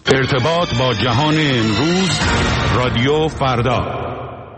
ارتباط با جهان امروز، رادیو فردا.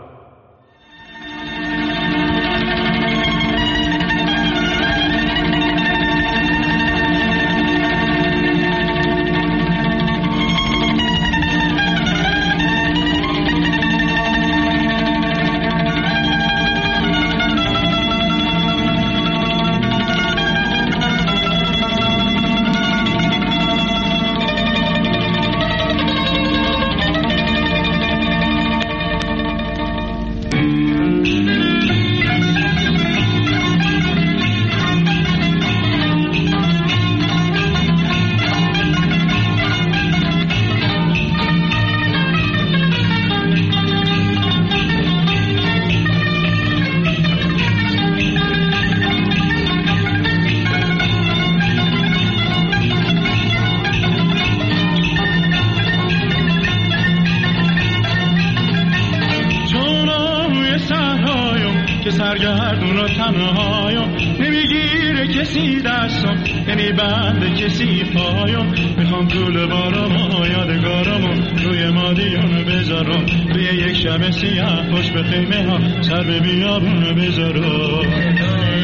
سرگردون و تنهایم، نمیگیره کسی دستم، نمیبنده کسی پایم. میخوام طول بارم و یادگارم روی مادیون بذارم، توی یک شب سیاه پشت به خیمه ها سر به بیابون بذارم.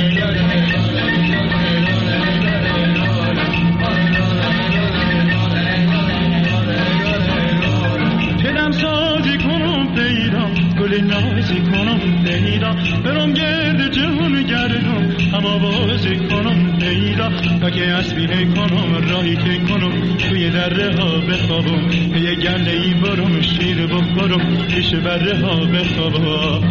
دلم سازی کنم پیدا، گل نازی کنم پیدا، برم گرد جهون گردم، هم آوازی کنم پیدا، تا که اسبینه کنم راهی که کنم، توی دره ها بخوابم، یه گله ای برم شیر بخورم، پیش بره ها بخوابم.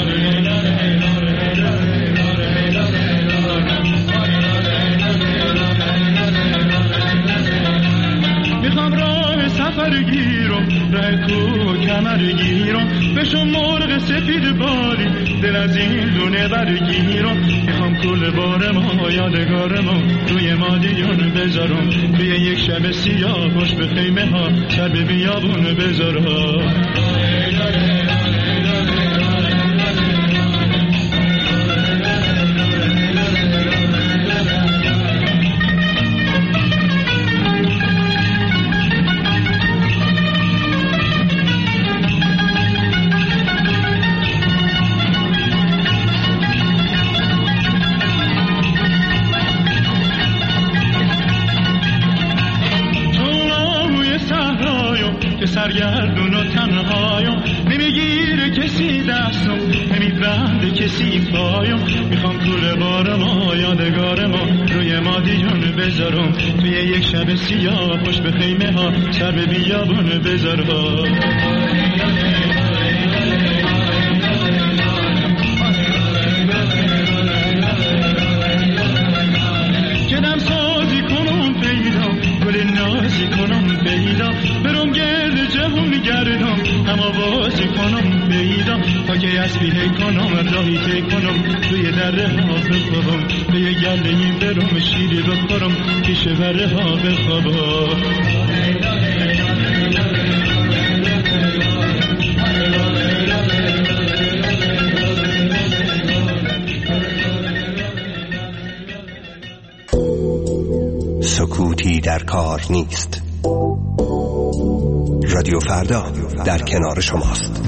میخوام راه سفر گیرم، راه کوه کمر گیرم، بشم مرغ سفید باری، دل از این دونه برگیرم. میخوام کل بارم و یادگارم روی مادیون بذارم، توی یک شب سیاه پشت به خیمه ها سر به بیابون بذارم. سرگردون و تنهایم، نمیگیره کسی دستم، نمیبنده کسی پایم. میخوام طول بارم و یادگارم روی مادیون بذارم، توی یک شب سیاه پشت به خیمه ها سر به بیابون بذارم. کدم سازی کنم پیدا، گل نازی کنم پیدا، برم گرد جهون گردم، هم آوازی کنم پیدا، تا که اسبیه کنم راهی که کنم، توی دره ها بخوابم، توی گله ای برم شیری بخورم، پیش بره ها بخوابم. سکوتی در کار نیست. رادیو فردا در کنار شماست.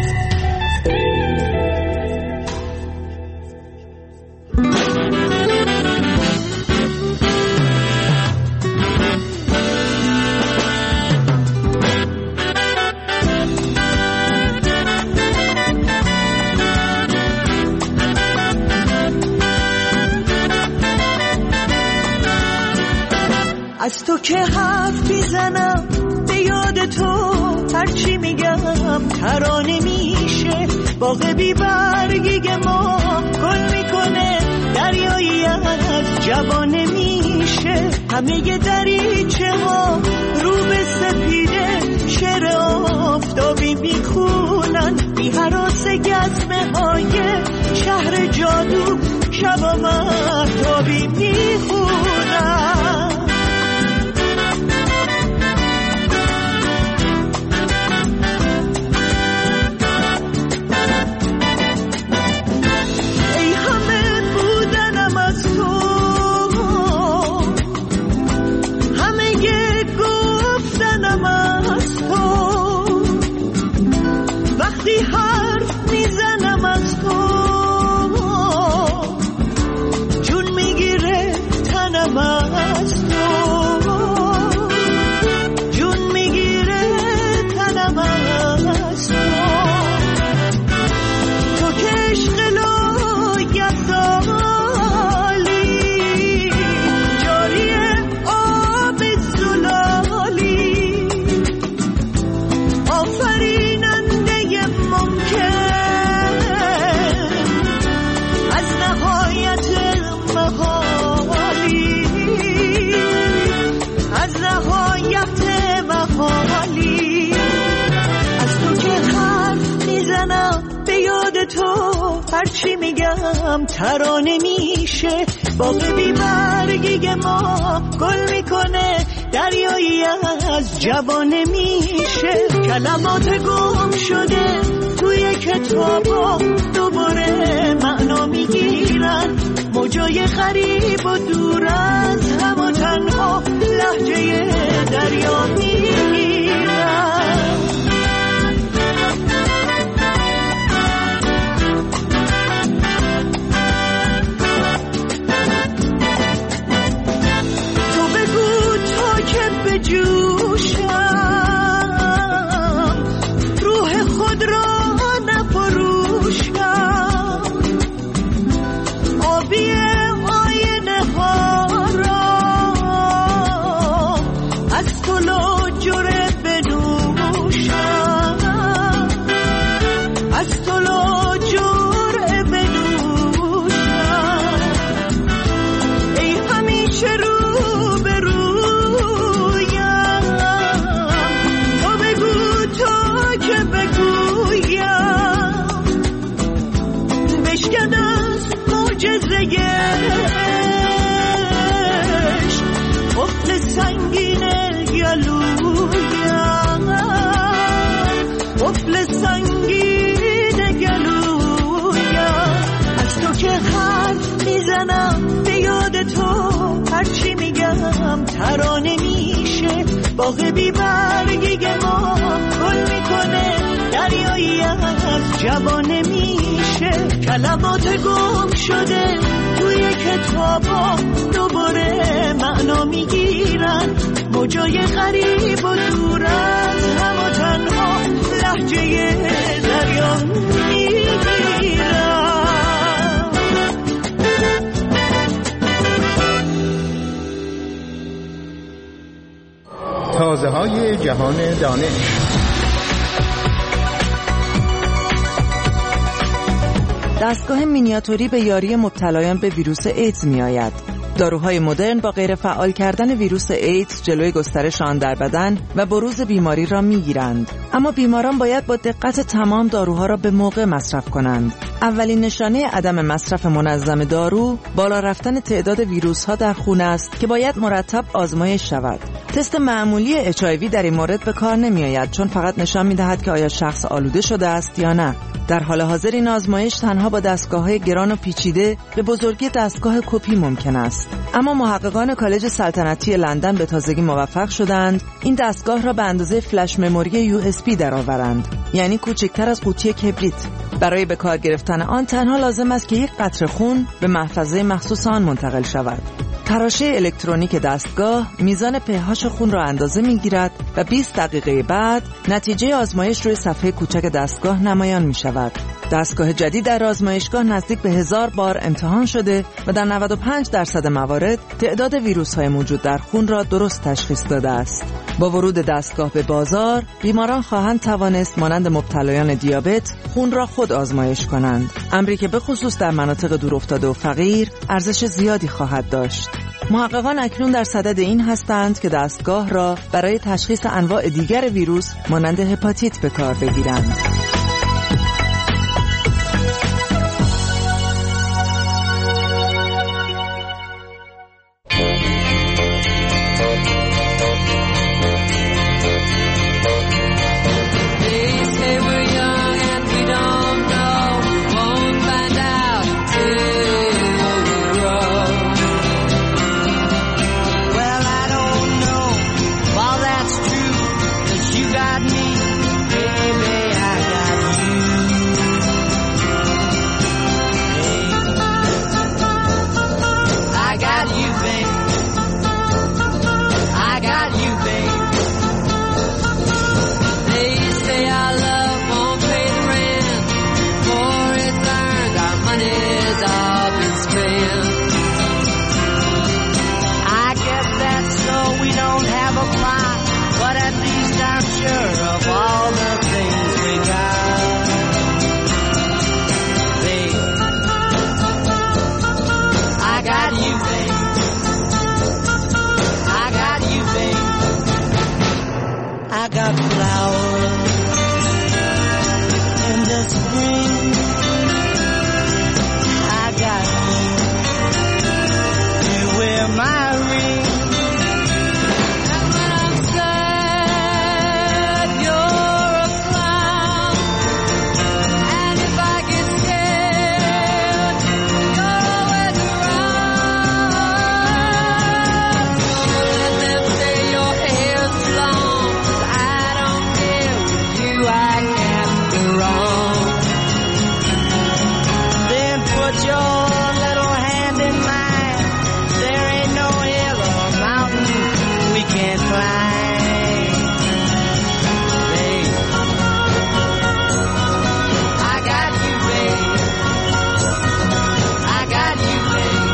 از تو که حرف میزنم به یاد تو، هرچی میگم ترانه میشه. باغ بی برگی ما گل میکنه، دریایی از جوانه میشه. همه دریچه ها رو به سپیده، شعر آفتابی میخونن، بی هراس گزمه های شهر جادو، شبا مهتابی میخونن. همه رفته محالی، از تو که حرف میزنم به یاد تو، هرچی میگم ترانه میشه. باغ بی برگی ما گل میکنه، دریایی از جوانه میشه. کلمات گم شده توی کتابا دوباره معنا میگیرن، موجای غریب و دور از هم و تنها لهجه دریا میگیرن. تو بگو تا که بجوشم، روح خود را نفروشم، آبی آینه ها را از تو لاجره بنوشم، از تو لاجره بنوشم. ای همیشه رو به رویم، تو بگو تا که بگویم، بشکن از معجزه عشق قفل سنگین گلویم، قفل سنگین گلویم. از تو که حرف میزنم به یاد تو، هرچی میگم ترانه میشه. باغ بی برگی ما گل میکنه، دریایی از جوانه میشه. کلمات گم شده توی کتابا دوباره معنا میگیرن، موجای غریب و دور از هم و تنها لهجه دریا میگیرن. تازه های جهان دانش. دستگاه مینیاتوری به یاری مبتلایان به ویروس ایدز می آید. داروهای مدرن با غیر فعال کردن ویروس ایدز جلوی گسترش آن در بدن و بروز بیماری را می گیرند. اما بیماران باید با دقت تمام داروها را به موقع مصرف کنند. اولین نشانه عدم مصرف منظم دارو بالا رفتن تعداد ویروس‌ها در خون است که باید مرتب آزمایش شود. تست معمولی HIV در این مورد به کار نمی‌آید، چون فقط نشان می‌دهد که آیا شخص آلوده شده است یا نه. در حال حاضر این آزمایش تنها با دستگاه‌های گران و پیچیده به بزرگی دستگاه کپی ممکن است. اما محققان کالج سلطنتی لندن به تازگی موفق شدند این دستگاه را به اندازه فلش مموری USB درآورند، یعنی کوچکتر از قوطی کبریت. برای به کار گرفتن آن تنها لازم است که یک قطره خون به محفظه مخصوص آن منتقل شود. تراشه الکترونیک دستگاه میزان pH خون را اندازه میگیرد و 20 دقیقه بعد نتیجه آزمایش روی صفحه کوچک دستگاه نمایان می شود. دستگاه جدید در آزمایشگاه نزدیک به 1000 بار امتحان شده و در 95% موارد تعداد ویروس‌های موجود در خون را درست تشخیص داده است. با ورود دستگاه به بازار، بیماران خواهند توانست مانند مبتلایان دیابت خون را خود آزمایش کنند، امری که به خصوص در مناطق دورافتاده و فقیر ارزش زیادی خواهد داشت. محققان اکنون در صدد این هستند که دستگاه را برای تشخیص انواع دیگر ویروس مانند هپاتیت به کار بگیرند. I got flowers in the spring. I got you wear my ring. And when I'm sad, you're a clown. And if I get scared, you're always around. So let them say your hair's long. I don't care with you, I can't go wrong. Then put your little hand in mine. There ain't no hill or mountain we can't climb. Babe, I got you, babe. I got you, babe.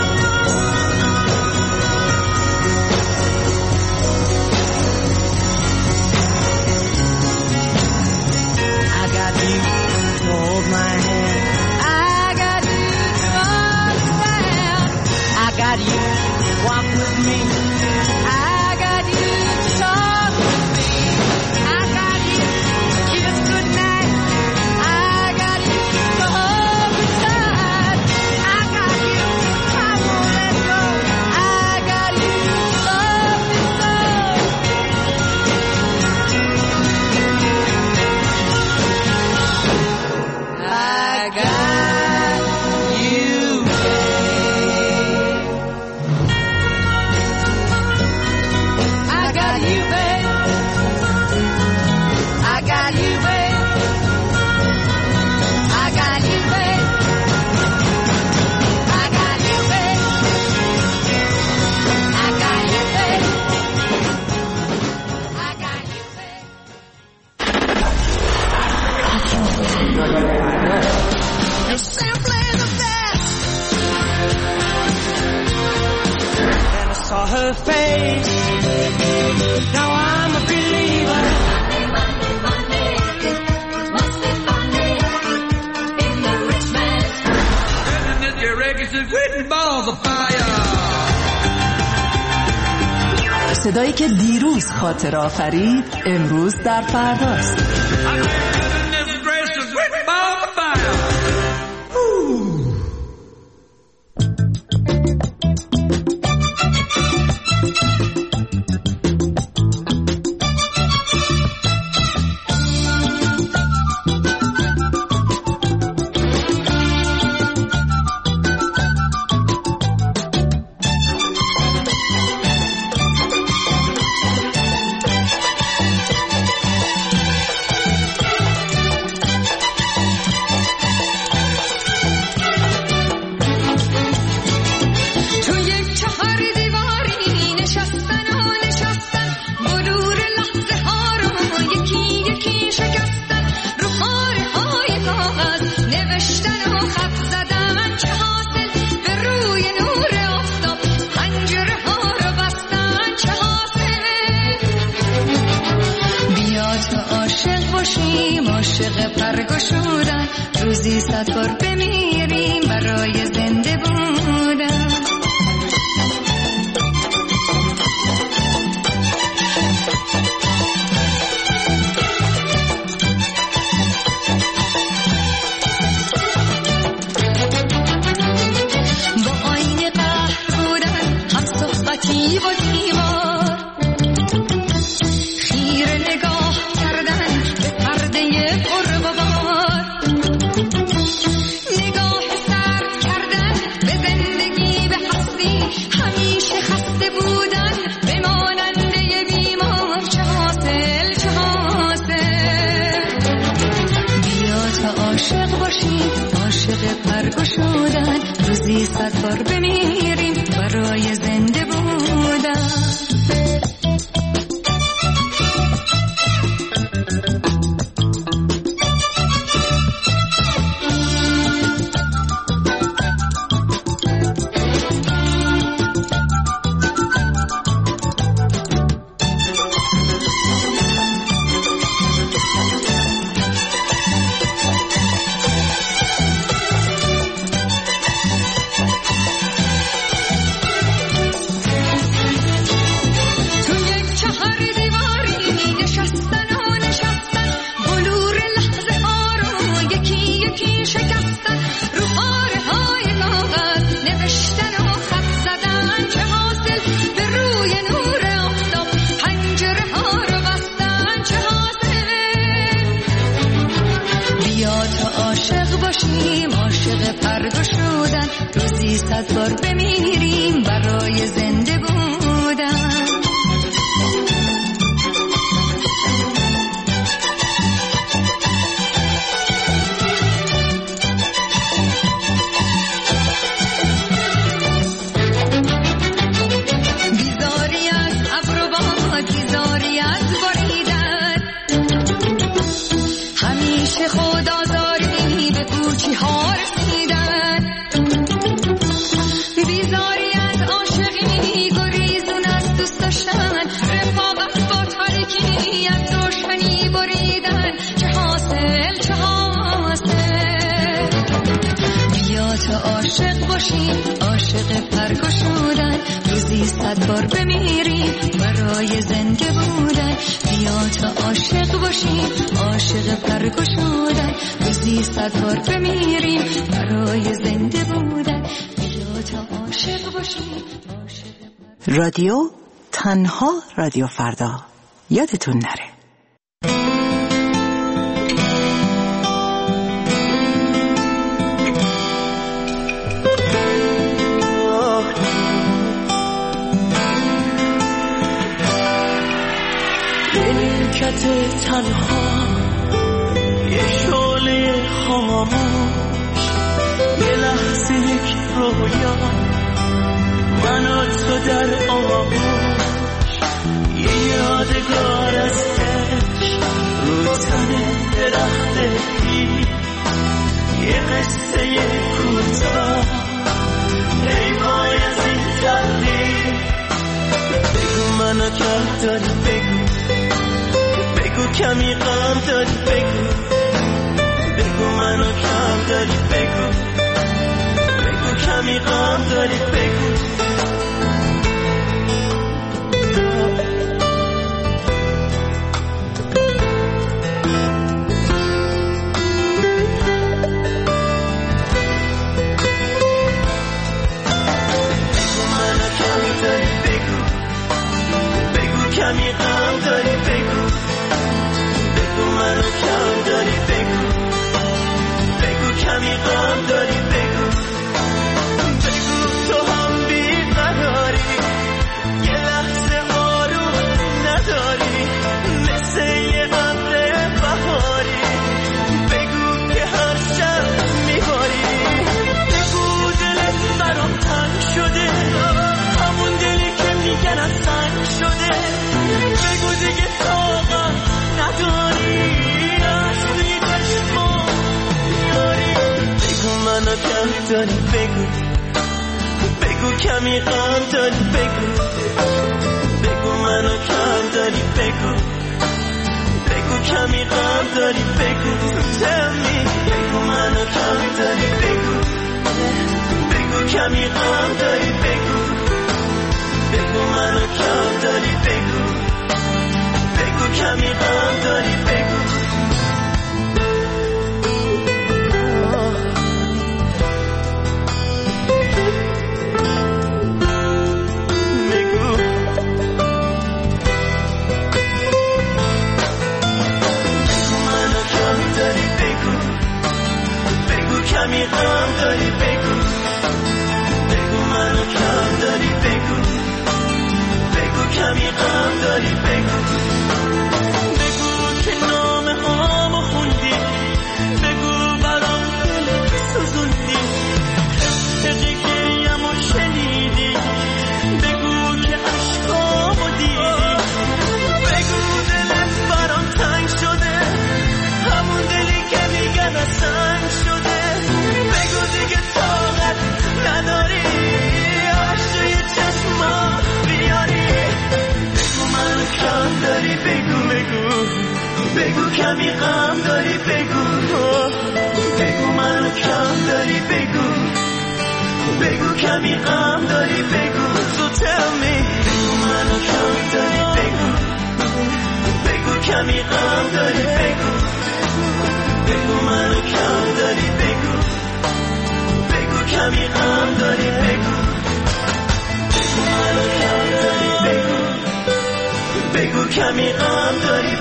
I got you to hold my hand. I got you to understand. I got you to walk with me. I got you to talk with me. I got you to kiss goodnight. I got you to hold me tight. I got you, I won't let go. I got you to love me so. I got you, babe. I got you, babe. I got you, babe. I got you, babe. I got you, babe. I got you, babe. I got you, babe. You're simply the best. Then I saw her face. Now I'm a believer. صدایی که دیروز خاطر آفرید امروز در فرداست. عاشق پرگشودن روزی 100 بار بمیریم برای زنده بودن. با آینه قهر بودن هم صحبتی و دیوار، خیره نگاه کردن به پرده قرب و بار، نگاه سر کردن به من چه حاصل چه حاصل. بیا تا عاشق باشی عاشق پرگشودن، روزی 100 بار بمیری برای زنده بودن. بیا تا عاشق باشی عاشق پرگشودن، روزی 100 بار بمیریم برای زنده بودن. بیا تا عاشق باشی عاشق. رادیو تنها رادیو فردا، یادتون نره. نیمکت تنها یه شعله خاموش، یه لحظه یک رویا من و تو در آغوش، یه یادگار از عشق رو تن درخت پیر، یه قصه کوتاه ای وای از این تقدیر. بگو منو کم داری، بگو کمی غم داری، بگو منو کم داری، بگو کمی غم داری، بگو منو کم داری، بگو کمی غم داری، بگو منو کم داری، بگو کمی غم داری، بگو تو هم بیقراری، یه لحظه آروم نداری، مثل یه ابر بهاری، بگو که هر شب میباری. بگو دلت برام تنگ شده، همون دلی که میگن از سنگ شده، بگو دیگه طاقت نداری، از توی چشما یاری. بگو منو کم داری، بگو کمی غم داری، بگو منو کم داری، بگو کمی غم داری، بگو tell me. بگو منو کم داری، بگو کمی غم داری، بگو منو کم داری، بگو کمی غم داری، بگو منو کم داری، بگو کمی غم داری، بگو منو کم داری، بگو کمی غم داری، بگو که نامه هامو خوندی، بگو برام دل سوزوندی، حقی گریمو شنیدی، بگو که عشقامو دیدی، بگو دلت برام تنگ شده، همون دلی که میگن از سنگ شده، بگو دیگه طاقت نداری، عشق توی چشما بیاری. بگو منو کم داری، بگو کمی غم داری، بگو منو کم داری، بگو کمی غم داری، بگو so tell me. بگو منو کم داری، بگو کمی غم داری، بگو منو کم داری، بگو کمی غم داری، بگو منو کم داری، بگو کمی غم داری،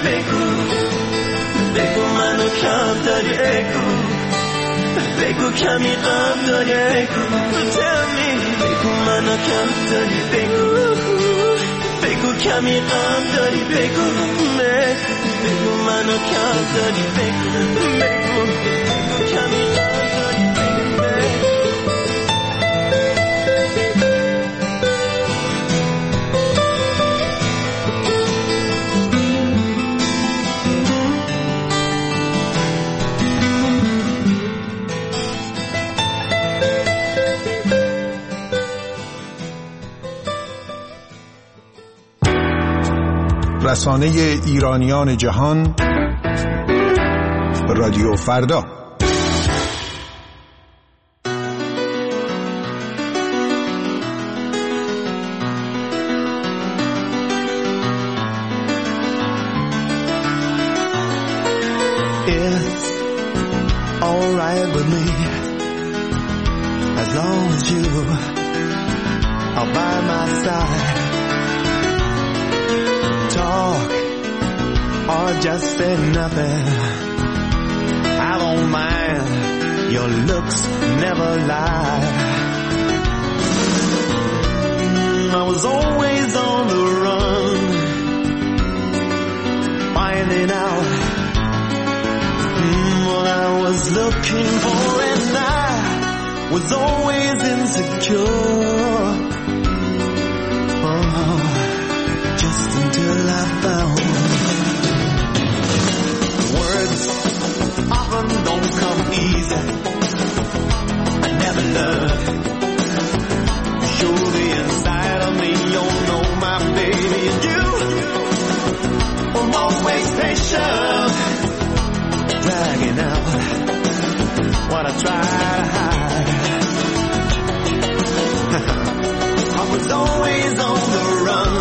بگو منو کم داری، بگو کمی غم داری، بگو tell me. بگو منو کم داری، بگو کمی غم داری، بگو منو کم داری، بگو کمی غم داری، رسانه ایرانیان جهان رادیو فردا. It's alright with me as long as you are by my side. Talk or just say nothing, I don't mind, your looks never lie. I was always on the run, finding out what I was looking for, and I was always insecure. Oh, just until I found words often don't come easy. I never learned. Show the inside of me, you'll know my baby, and you were always patient, dragging out what I try to hide. I was always on the run,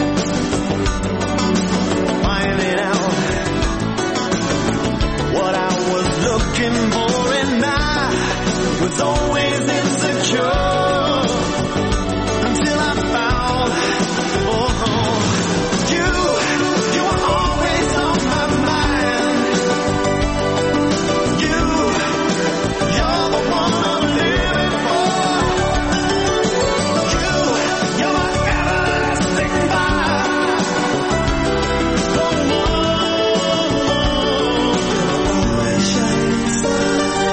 finding out what I was looking for, and I was always insecure until I found, you were always on my mind. You're the one I'm living for. You're my everlasting vibe. The one shining star.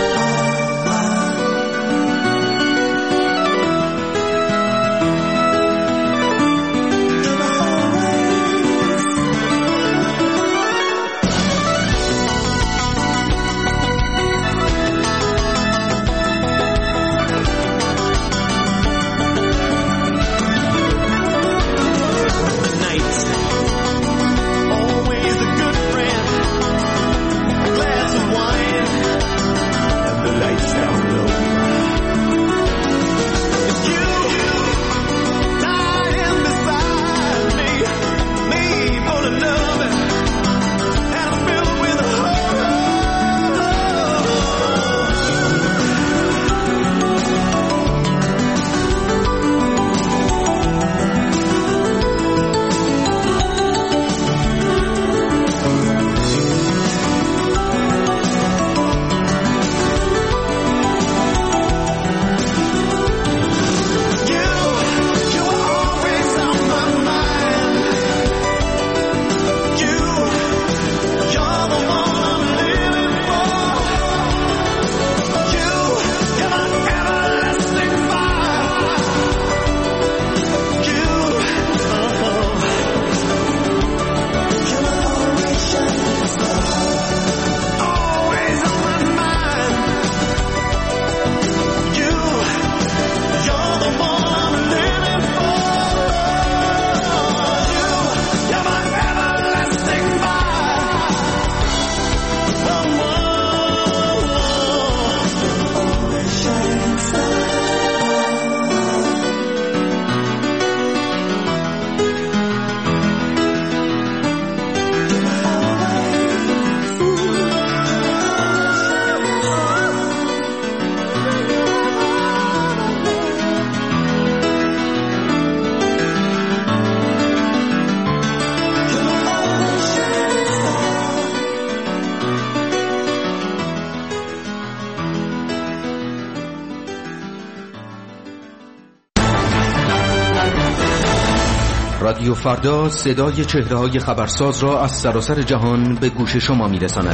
رادیو فردا صدای چهره‌های خبرساز را از سراسر جهان به گوش شما می‌رساند.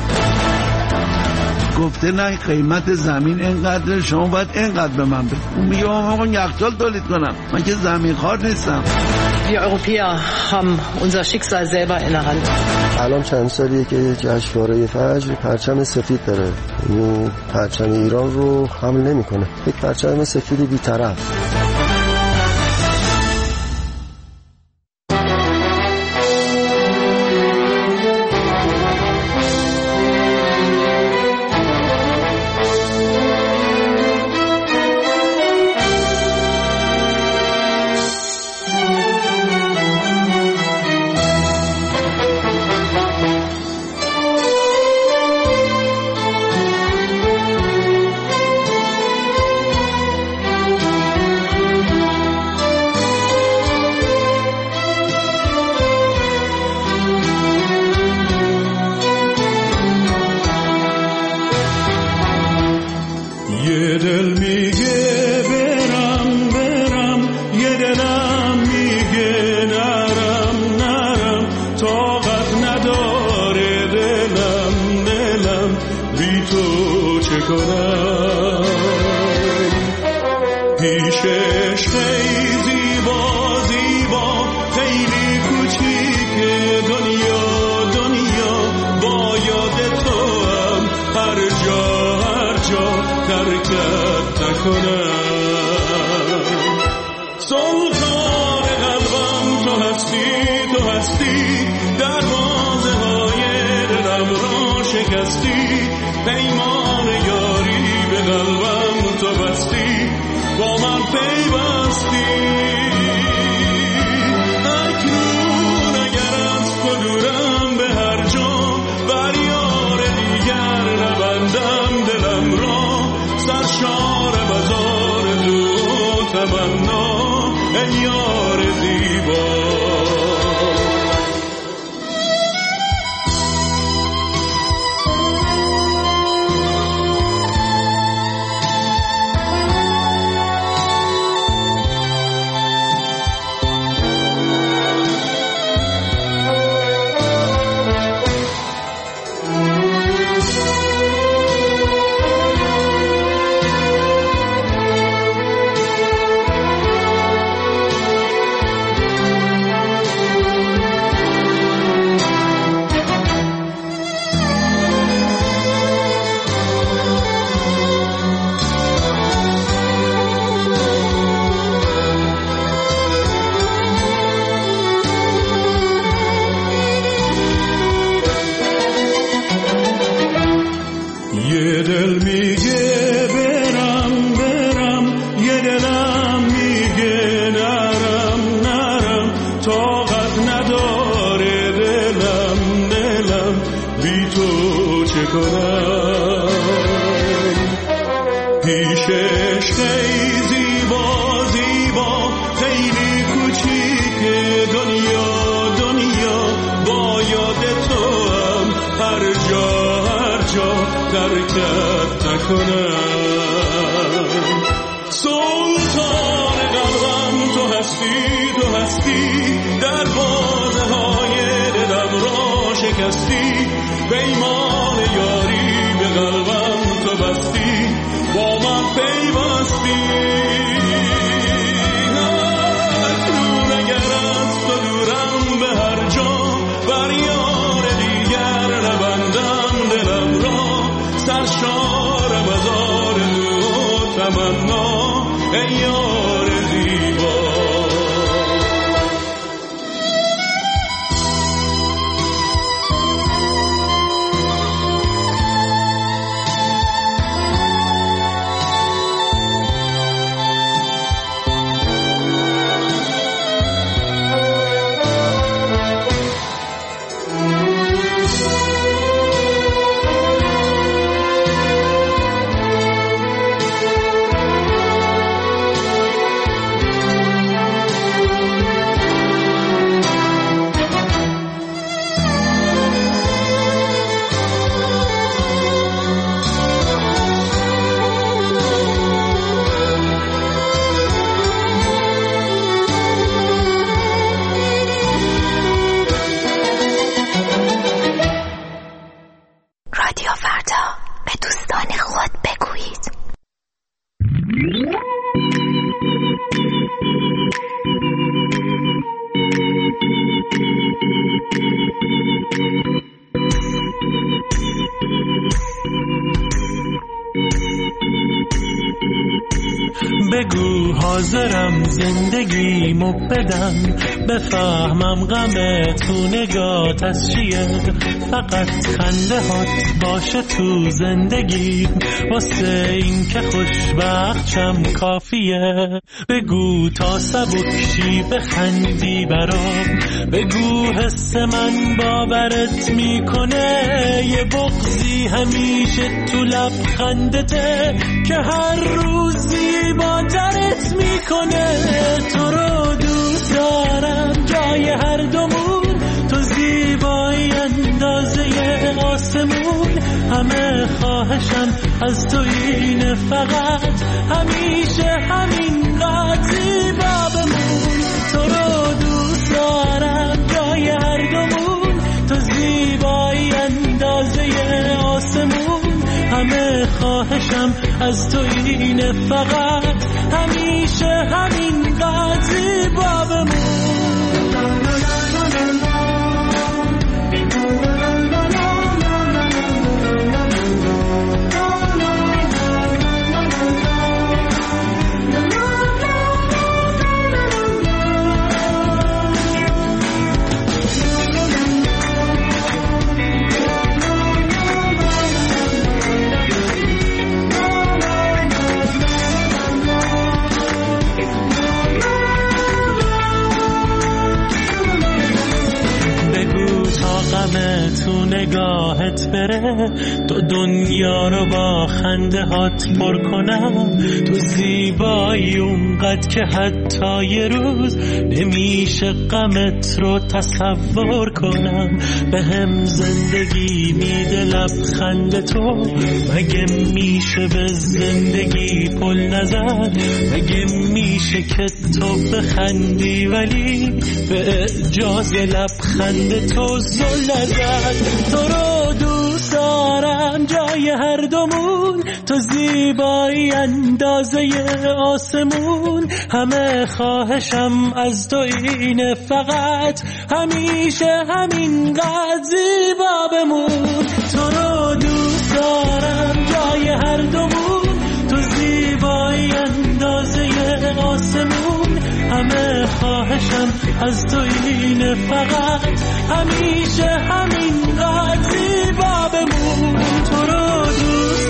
گفته نه قیمت زمین اینقدر، شما باید اینقدر به من بده. اون میگه من یخچال تولید کنم، من که زمین خوار نیستم. Wir Europäer haben unser Schicksal selber in der Hand. الان چند سالیه که جشنواره فجر پرچم سفید داره، یعنی پرچم ایران رو حمل نمی‌کنه، یک پرچم سفید بی‌طرف. کنم پیشش خیلی زیبا زیبا خیلی کوچیکه دنیا با یاد تو هم هر جا ترکت نکنم سلطان قلبم تو هستی دروازه های دلم را شکستی پیمان یاری به قلبم تو بستی با من پیوستی اکنون اگر از تو دورم به هر جا بر یار دیگر نبندم دلم را سرشار بازار تو تمنا ای یار زیبا پیشش خیلی زیبا خیلی کوچیکه دنیا با یاد تو هم هر جا ترکت نکنم سلطان قلبم تو هستی دروازه های دلم را شکستی پیمان یاری به قلبم تو بستی با من پیوستی اکنون اگر از تو دورم به هر جا بر یار دیگر نبندم دلم را سرشار مزار تو تمنا ای یار زیبا بگو حاضرم زندگیمو بدم بفهمم غم تو نگات از چیه فقط خنده هات باشه تو زندگی واسه این که خوشبخت شم کافیه بگو تا سبکشی بخندی برام بگو حس من باورت میکنه یه بغضی همیشه تو لبخندته که هر روزی با درت میکنه تو رو دوست دارم جای هر دومون تو زیبایی اندازه آسمون همه خواهشم از تو اینه فقط همیشه همین قد زیبا بمون تو رو دوست دارم جای هر دومون تو زیبایی اندازه آسمون همه خواهشم از تو اینه فقط همیشه همینقدر زیبا بمون. تو نگاهت بره تو دنیا رو با خنده هات پر کنم. تو زیبایی اونقدر که حتی یه روز نمیشه غمت رو تصور کنم. به هم زندگی میده لبخند تو، مگه میشه به زندگی پل نزد؟ مگه میشه که تو بخندی ولی به اعجاز لبخند تو زل نزد؟ تو رو دوست دارم جای هر دومون، تو زیبایی اندازه آسمون. همه خواهشم از تو اینه فقط همیشه همینقدر زیبا بمون. تو رو دوست دارم جای هر دومون، تو زیبایی اندازه آسمون. همه خواهشم از تو اینه فقط همیشه همینقدر زیبا بمون. تو رو دوست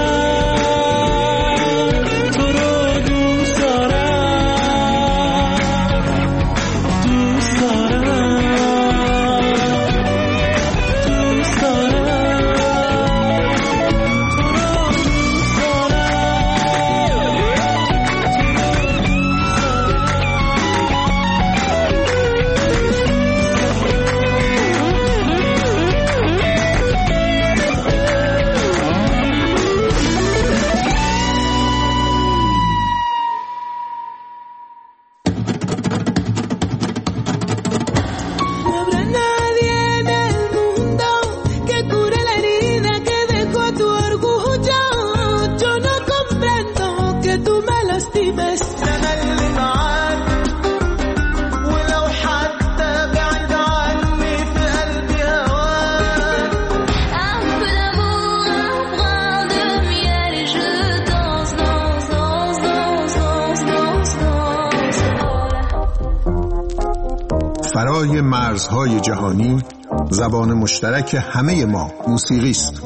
دارم، تو رو دوست دارم، دوست دارم، دوست دارم. فرای مرزهای جهانی زبان مشترک همه ما موسیقی است.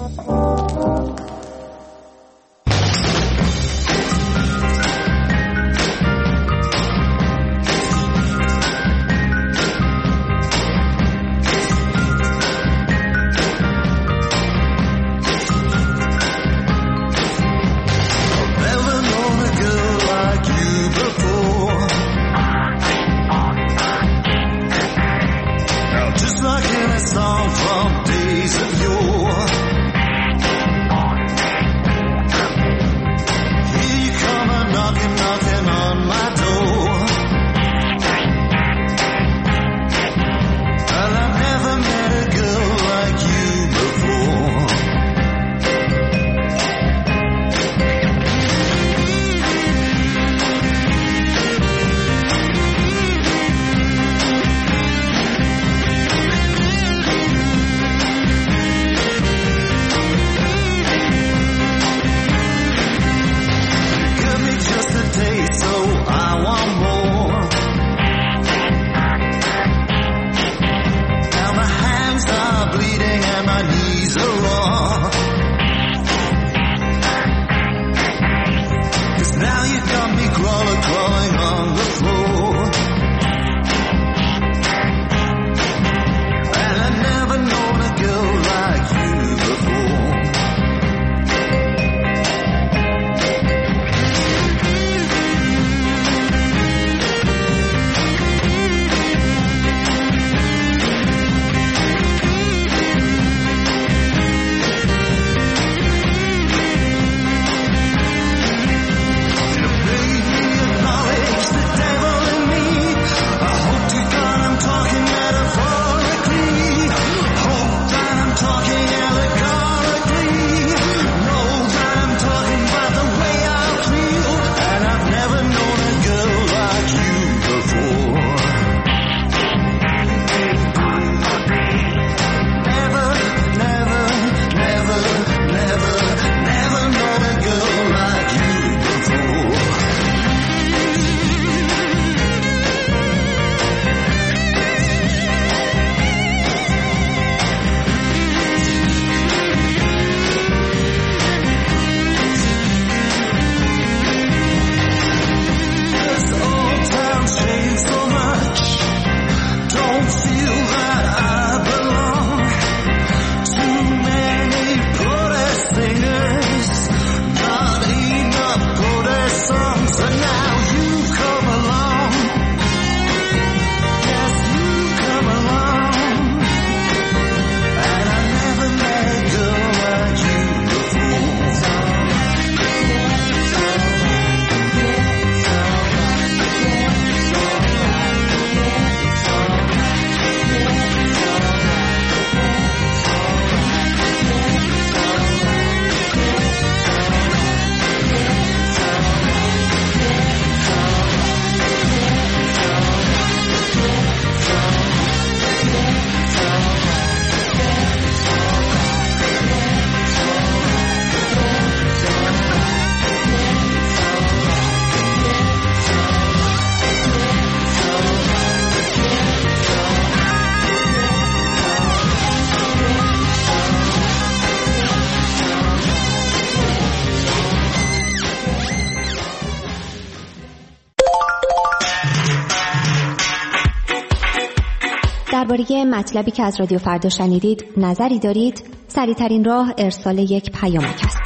درباره مطلبی که از رادیو فردا شنیدید نظری دارید؟ سریع‌ترین راه ارسال یک پیامک است.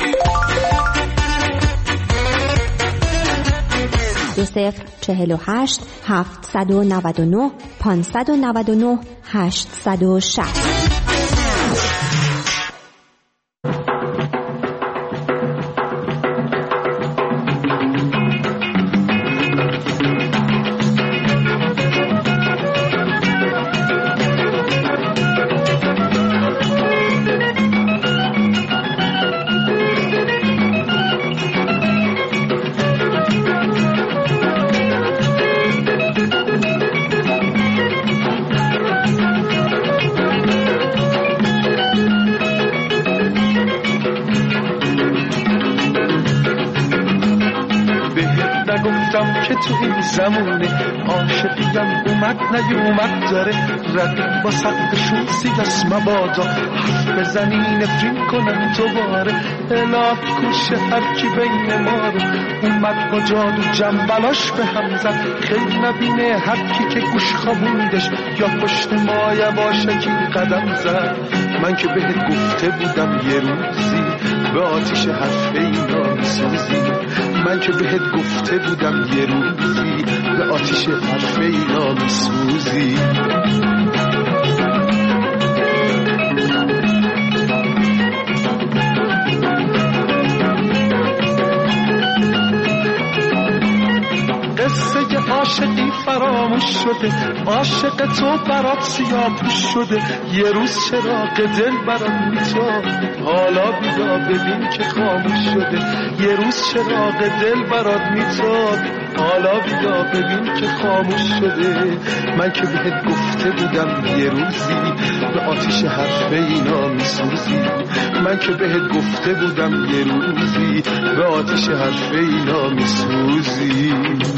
2048 799 599 860. که تو این زمونه عاشقیم اومد نیومد داره رقیب با سقف شوسیاس مبادا حرف بزنی نفرین کنم دوباره اله کوشه هر کی بین ما رو اومد با جادو جنبلاش به هم زد خیلی نبینه هر کی که گوش خوابوندش یا پشت ما یواشکی قدم زد من که بهت گفته بودم یه روزی به آتیش حرف اینا میسوزی من که بهت گفته بودم یه روزی به آتیش حرف اینا میسوزی قصه عاشقی فراموش شده عاشق تو برات سیاپوش شده یه روز چراغ دل برات میتاب حالا بیدا ببین که خاموش شده یه روز چراغ دل برات میتاب حالا بیدا ببین که خاموش شده من که بهت گفته بودم یه روزی به آتیش حرف اینا میسوزی من که بهت گفته بودم یه روزی به آتیش حرف اینا میسوزی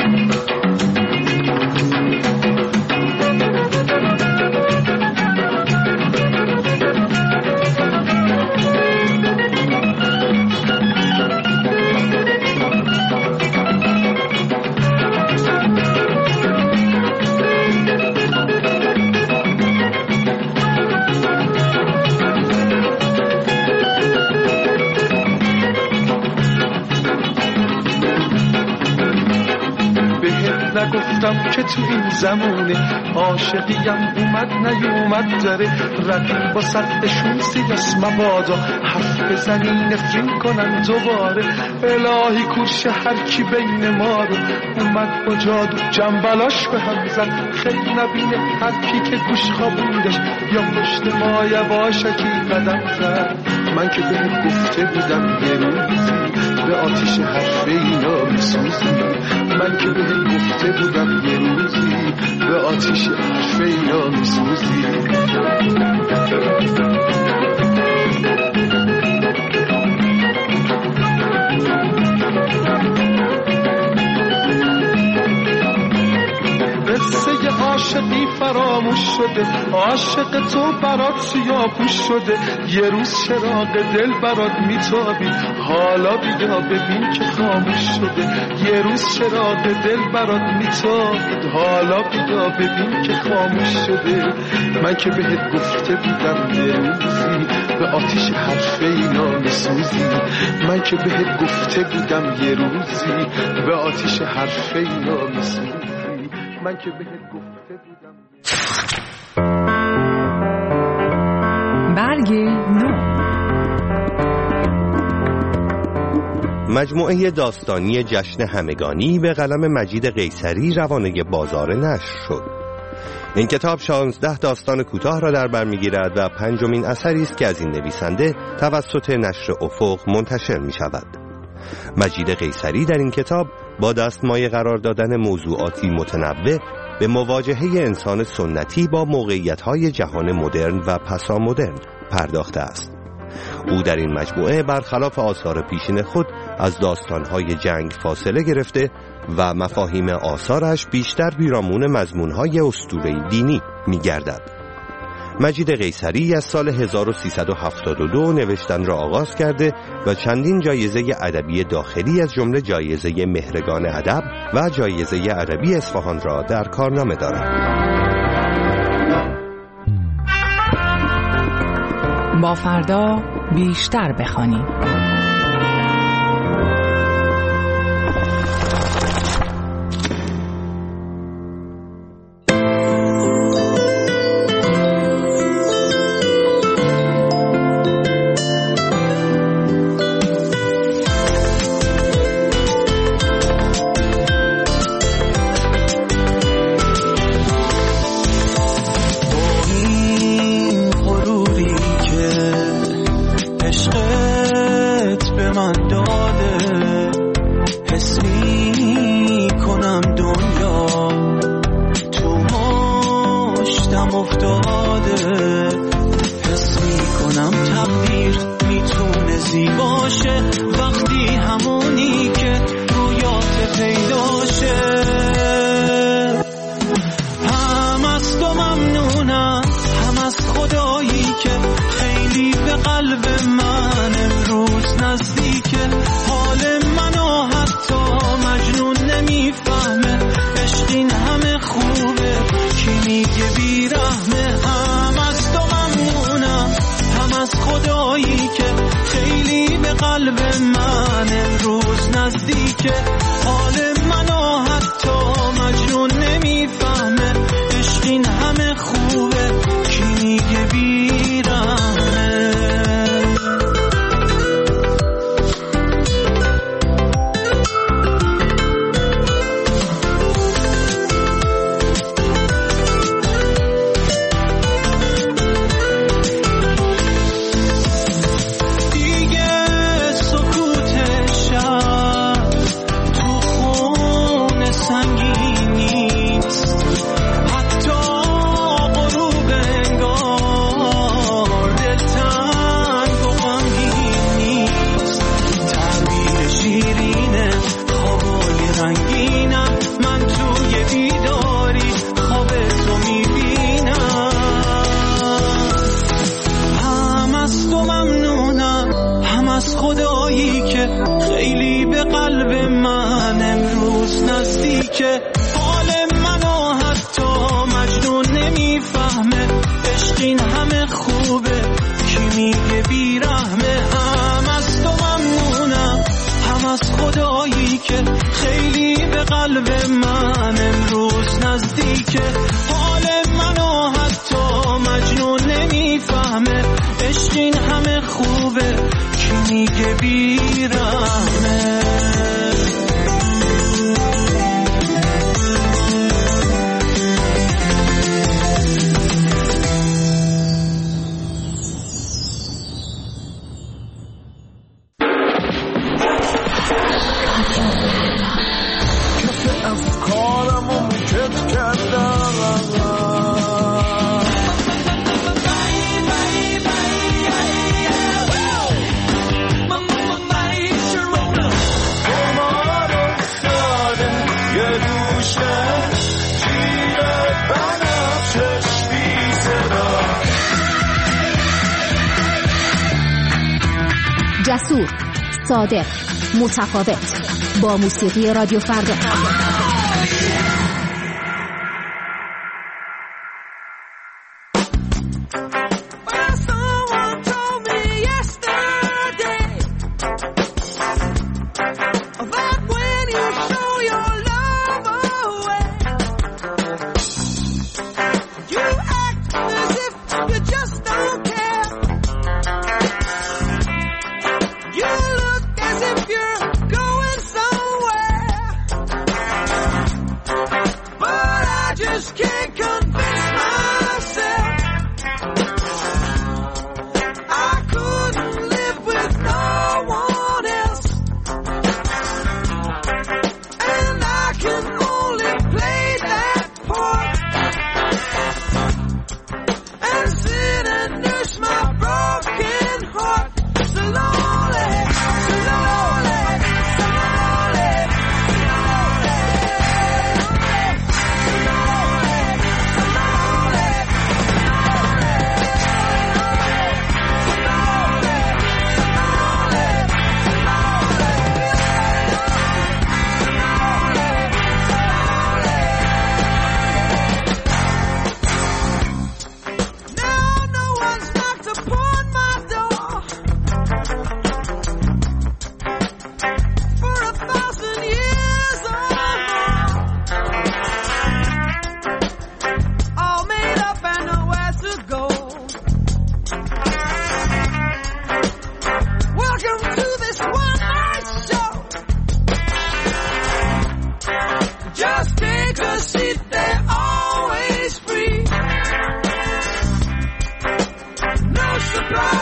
نگفتم که تو این زمونه عاشقیم اومد نیومد داره رقیب با سطحشون سیاس مبادا حرف بزنی نفرین کنن دوباره الهی کورش هر کی بین ما رو اومد با جادو جنبلاش به هم زد خیلی نبینه هر کی که گوش خوابوندش یا پشت ما یواشکی قدم زد من که بهت گفته بودم یه روزی به آتیش حرف اینا میسوزی من که بهت گفته بودم یه روزی به آتیش حرف اینا میسوزی قصه عاشقی فراموش شده عاشق تو برات سیاپوش شده یه روز چراغ دل برات میتابی حالا بیا ببین که خاموش شده یه روز چراغ دل برات میتابید حالا بیا ببین که خاموش شده من که بهت گفته بودم یه روزی به آتیش حرف اینا میسوزی من که بهت گفته بودم یه روزی به آتیش حرف اینا میسوزی من که بهت گفته بودم برگ نو مجموعه داستانی جشن همگانی به قلم مجید قیصری روانه بازار نشر شد. این کتاب 16 داستان کوتاه را در بر می‌گیرد و پنجمین اثری است که از این نویسنده توسط نشر افق منتشر می‌شود. مجید قیصری در این کتاب با دستمایه قرار دادن موضوعاتی متنوع به مواجهه انسان سنتی با موقعیت‌های جهان مدرن و پسا مدرن پرداخته است. او در این مجموعه برخلاف آثار پیشین خود از داستان‌های جنگ فاصله گرفته و مفاهیم آثارش بیشتر پیرامون مضمون‌های اسطوره‌ای دینی می‌گردد. مجید قیصری از سال 1372 نوشتن را آغاز کرده و چندین جایزه ادبی داخلی از جمله جایزه مهرگان ادب و جایزه ادبی اصفهان را در کارنامه دارد. با فردا بیشتر بخوانیم. جسور، صادق، متفاوت، با موسیقی رادیو فردا.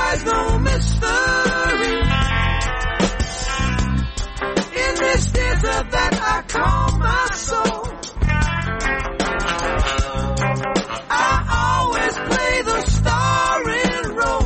There's no mystery in this desert that I call my soul. I always play the starring role.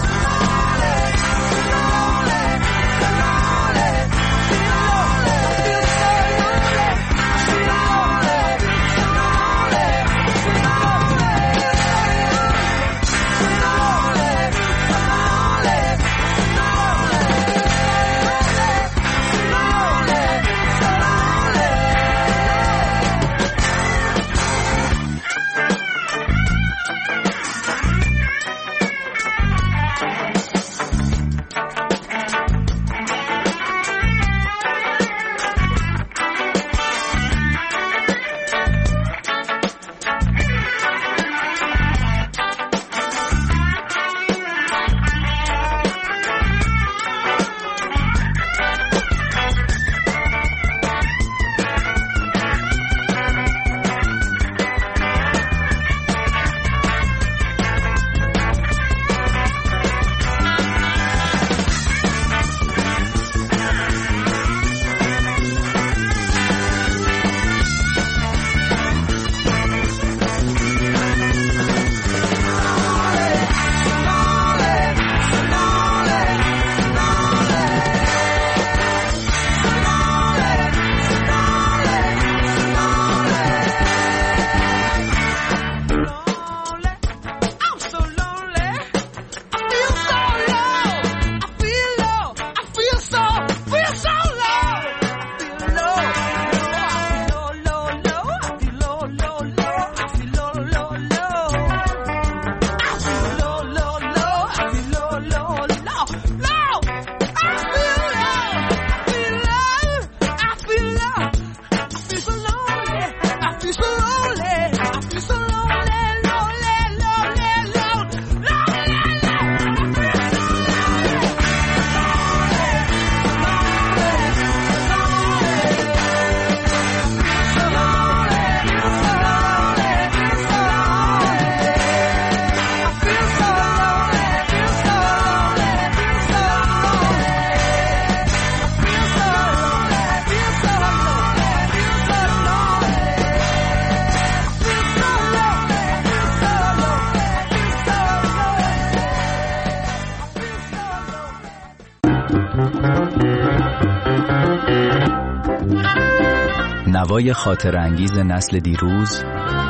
نوای خاطر انگیز نسل دیروز،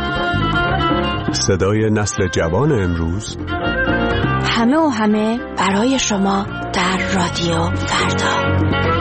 صدای نسل جوان امروز، همه و همه برای شما در رادیو فردا.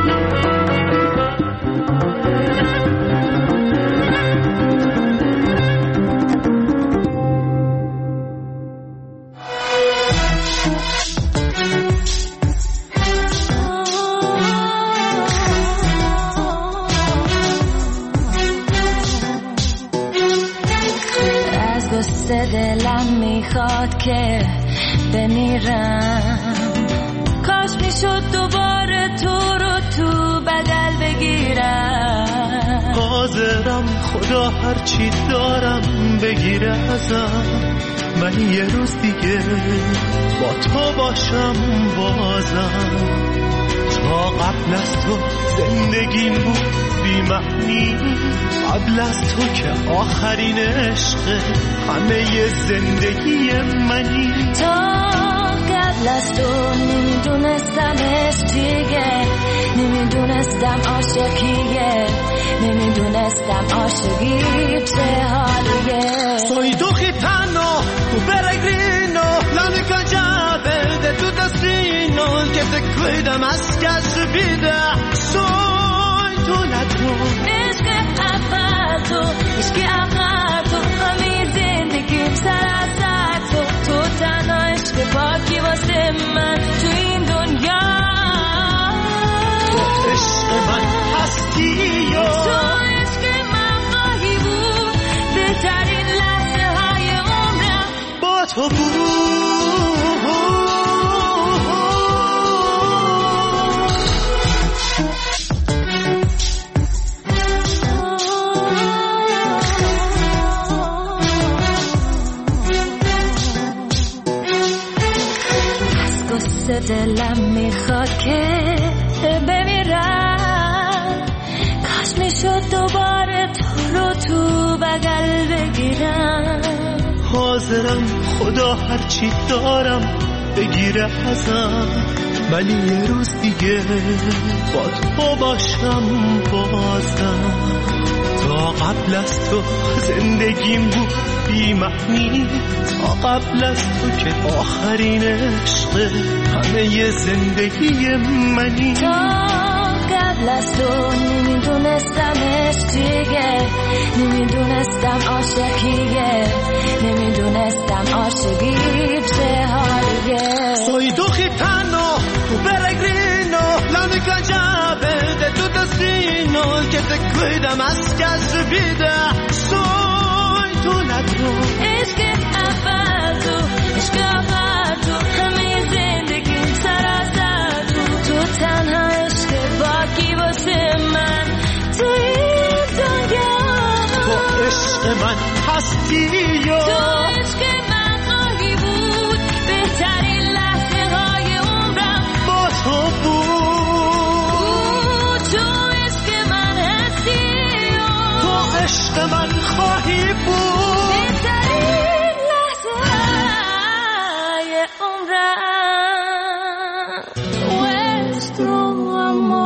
دلم میخواد که بمیرم، کاش میشد دوباره تو رو تو بدل بگیرم. حاضرم خدا هرچی دارم بگیره ازم، من یه روز دیگه با تو باشم بازم. تا قبل از تو زندگیم بود بی معنی، قبل از تو که آخرین عشق همه زندگی منی. تا قبل از تو نمیدونستم عشق چیه، نمیدونستم عاشقیه، نمیدونستم عاشقی چه حالیه. Soy tu gitano, tu peregrino, la única llave de tu destino, el que te cuida más que a su vida. Soy tu ladrón. عشق اول تو، عشق اول تو، همین زندگیم سر از تو. تو تنها عشق پاکی واسه من تو این دنیا. تو عشق من هستی یا تو عشق من خواهی بود، بهترین لحظه های عمرم با تو بود. واسه دلم میخواد که بمیرم. کاش میشد دوباره تو رو تو بغل بگیرم. حاضرم خدا هرچی دارم بگیره ازم، ولی یه روز دیگه با تو باشم بازم. تا قبل از تو زندگیم بود بی معنی، تا قبل از تو که آخرین عشق همه زندگی منی. تا قبل از تو نمیدونستم عشق چیه، نمیدونستم عاشقیه، نمیدونستم عاشقی چه حالیه. Soy tu gitano, tu peregrino, la única llave de tu destino, que te cuida más que a su vida. Soy tu ladrón. عشق اول تو همه زندگی سرازر تو تنها عشق باقی واسه من تو این دنیا. تو عشق من هستی و تو عشق من خواهی بود. بهترین لحظه های عمرم با تو بود. تو عشق من هستی و تو عشق من خواهی بود. بهترین لحظه های عمرم. Nuestro amor